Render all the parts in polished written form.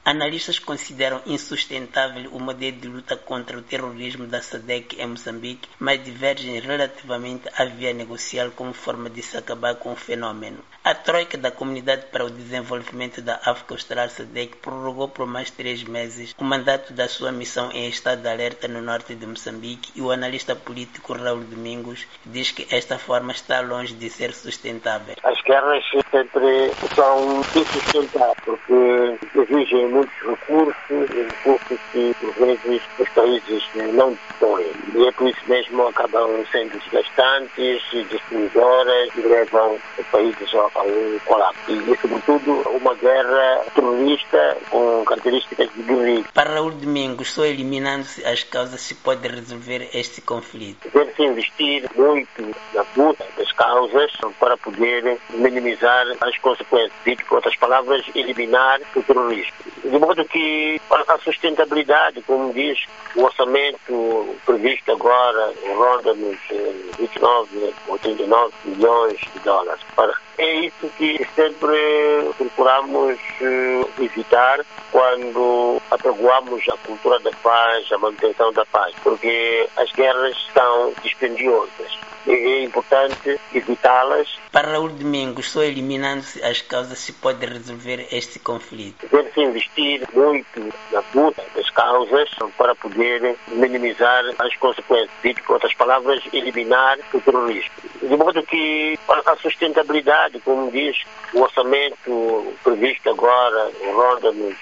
Analistas consideram insustentável o modelo de luta contra o terrorismo da SADC em Moçambique, mas divergem relativamente à via negocial como forma de se acabar com o fenômeno. A Troika da Comunidade para o Desenvolvimento da África Austral SADC prorrogou por mais 3 meses o mandato da sua missão em estado de alerta no norte de Moçambique e o analista político Raul Domingos diz que esta forma está longe de ser sustentável. As guerras sempre são insustentáveis porque exigem muitos recursos que por vezes os países não dispõem. E é por isso mesmo acabam sendo desgastantes, destruidoras e levam os países a um colapso. E sobretudo uma guerra terrorista com características de guerrilha. Para Raul Domingos, só eliminando-se as causas se pode resolver este conflito. Deve-se investir muito na luta das causas para poder minimizar as consequências. Dito por outras palavras, eliminar o terrorismo. De modo que a sustentabilidade, como diz o orçamento previsto agora, ronda nos 29, 89 milhões de dólares. É isso que sempre procuramos evitar quando apregoamos a cultura da paz, a manutenção da paz, porque as guerras são dispendiosas. É importante evitá-las. Para Raul Domingos, só eliminando-se as causas se pode resolver este conflito. Deve-se investir muito na luta das causas para poder minimizar as consequências. Dito por outras palavras, eliminar o terrorismo. De modo que a sustentabilidade, como diz o orçamento previsto agora, ronda nos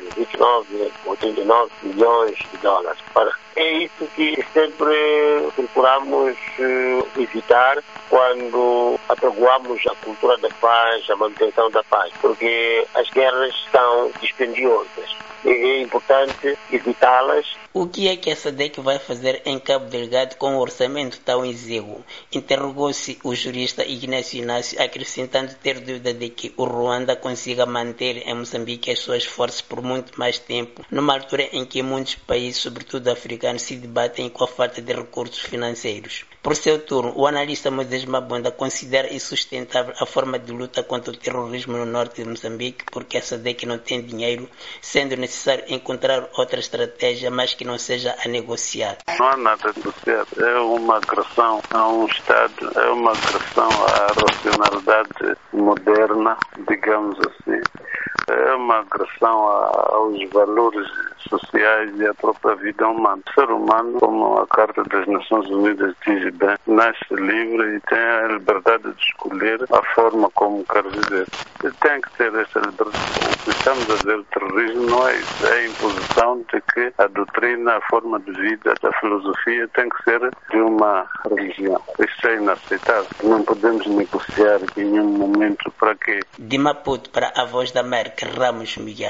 29, 89 milhões de dólares. É isso que sempre procuramos evitar quando apregoamos a cultura da paz, a manutenção da paz, porque as guerras são dispendiosas. É importante evitá-las. O que é que a SADC vai fazer em Cabo Delgado com um orçamento tão exíguo? Interrogou-se o jurista Ignacio Inácio, acrescentando ter dúvida de que o Ruanda consiga manter em Moçambique as suas forças por muito mais tempo, numa altura em que muitos países, sobretudo africanos, se debatem com a falta de recursos financeiros. Por seu turno, o analista Moisés Mabunda considera insustentável a forma de luta contra o terrorismo no norte de Moçambique, porque a SADC não tem dinheiro, sendo necessário encontrar outra estratégia, mas que não seja a negociar. Não há nada a negociar. É uma agressão a um Estado, é uma agressão à racionalidade moderna, digamos assim. É uma agressão aos valores sociais e à própria vida humana. O ser humano, como a Carta das Nações Unidas diz bem, nasce livre e tem a liberdade de escolher a forma como quer viver. E tem que ter essa liberdade. O que estamos a dizer, o terrorismo não é isso. É a imposição de que a doutrina, a forma de vida, a filosofia tem que ser de uma religião. Isso é inaceitável. Não podemos negociar em nenhum momento para quê. De Maputo para a Voz da América, Ramos Miguel.